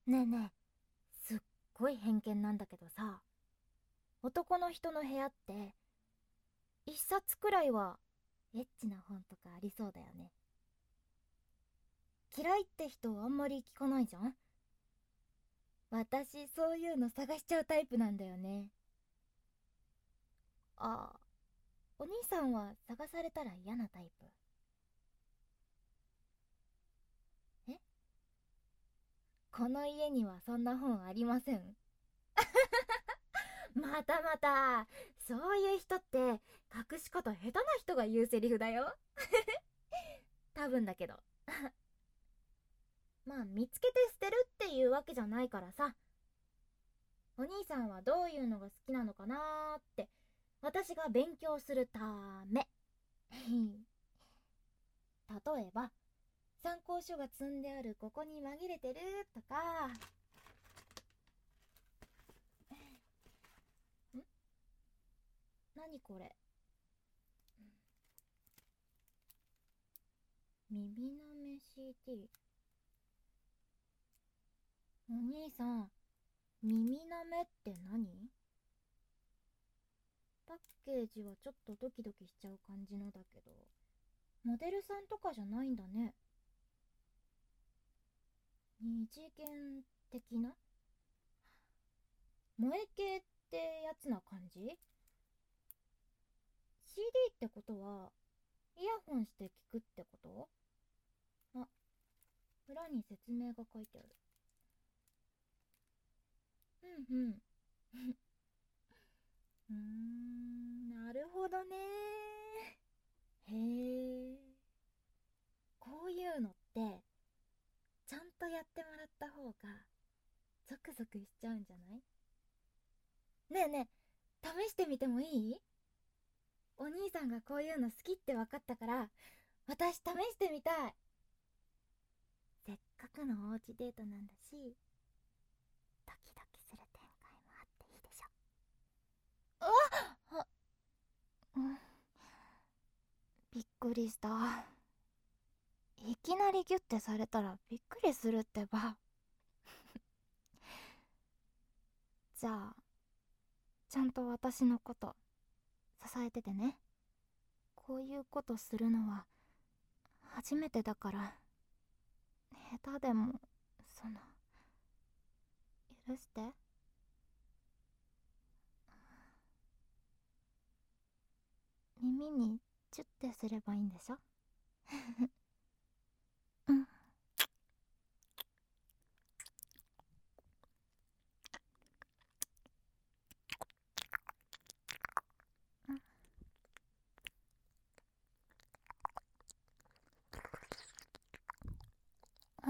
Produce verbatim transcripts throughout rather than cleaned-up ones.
ねえねえ、すっごい偏見なんだけどさ、男の人の部屋って一冊くらいはエッチな本とかありそうだよね。嫌いって人あんまり聞かないじゃん。私そういうの探しちゃうタイプなんだよね。あ、お兄さんは探されたら嫌なタイプ？え、この家にはそんな本ありません。またまた、そういう人って隠し方下手な人が言うセリフだよ。多分だけど。まあ見つけて捨てるっていうわけじゃないからさ。お兄さんはどういうのが好きなのかなーって私が勉強するため。例えば参考書が積んであるここに紛れてるとか。ん、何これ？耳なめ シーディー。 お兄さん、耳なめって何？パッケージはちょっとドキドキしちゃう感じのだけど、モデルさんとかじゃないんだね。二次元的な萌え系ってやつな感じ？ シーディー ってことはイヤホンして聞くってこと？あ、裏に説明が書いてある。うんうん。うーん、なるほどね。へえ。こういうのってちゃんとやってもらった方がゾクゾクしちゃうんじゃない？ねえねえ、試してみてもいい？お兄さんがこういうの好きって分かったから私試してみたい。せっかくのおうちデートなんだし、ドキドキする展開もあっていいでしょ。うわっ、うん、びっくりした。いきなりギュッてされたらびっくりするってば。じゃあちゃんと私のこと支えててね。こういうことするのは初めてだから、下手でもその許して。耳にチュッてすればいいんでしょ？うん。うん。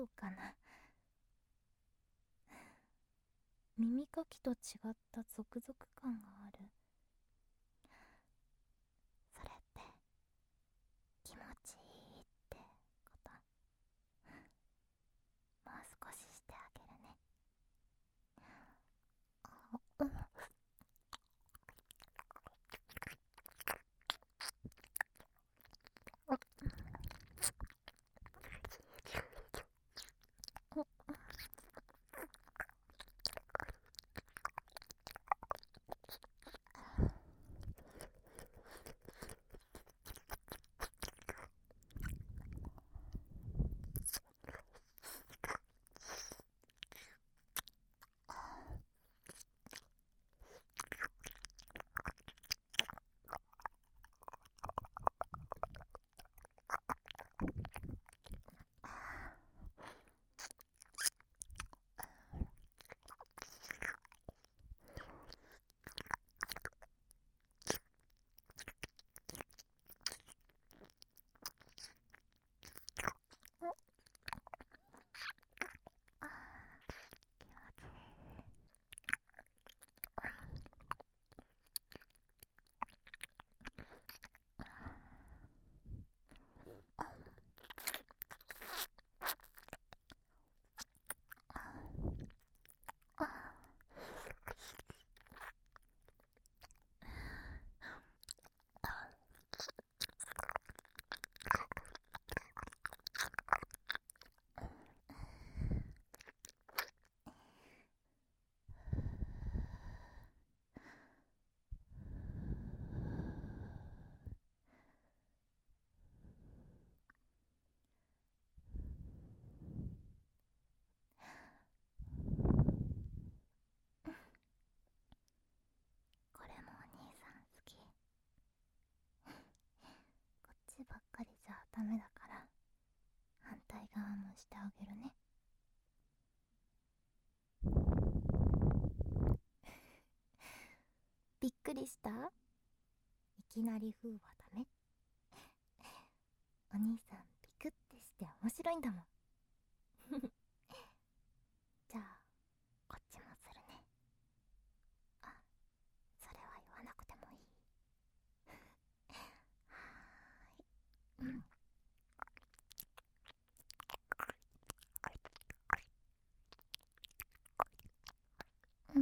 うかな。耳かきと違ったゾクゾク感がある。それって気持ちいいってこと？もう少ししてあげるね。あ、うん。これもお兄さん好き。こっちばっかりじゃダメだから反対側もしてあげるね。びっくりした？いきなり風はダメ。お兄さんビクってして面白いんだもん。じゃあこっちもするね。あ、それは言わなくてもいい。はーい。うん。うん。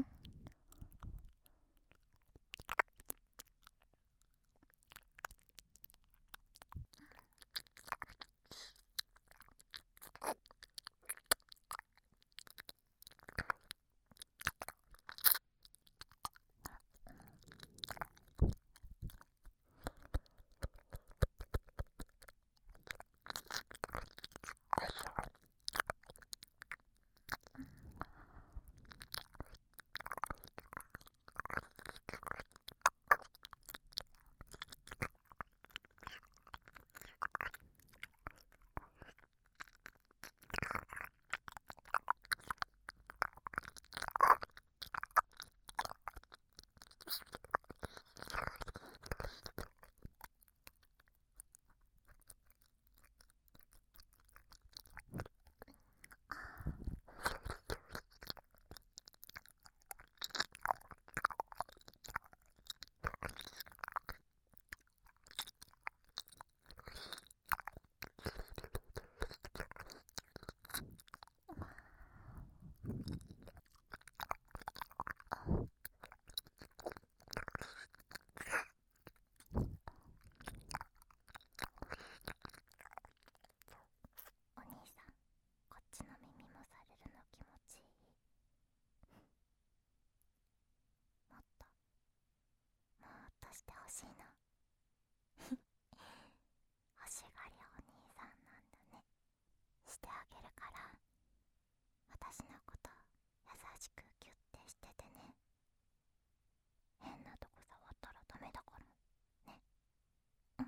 お兄さん、こっちの耳もされるの気持ちいい？もっともっとしてほしいの。欲しがりお兄さんなんだね。してあげるから私のこと優しくキュッてしててね。変なとこ触ったらダメだからね。うん。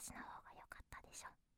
私の方が良かったでしょ。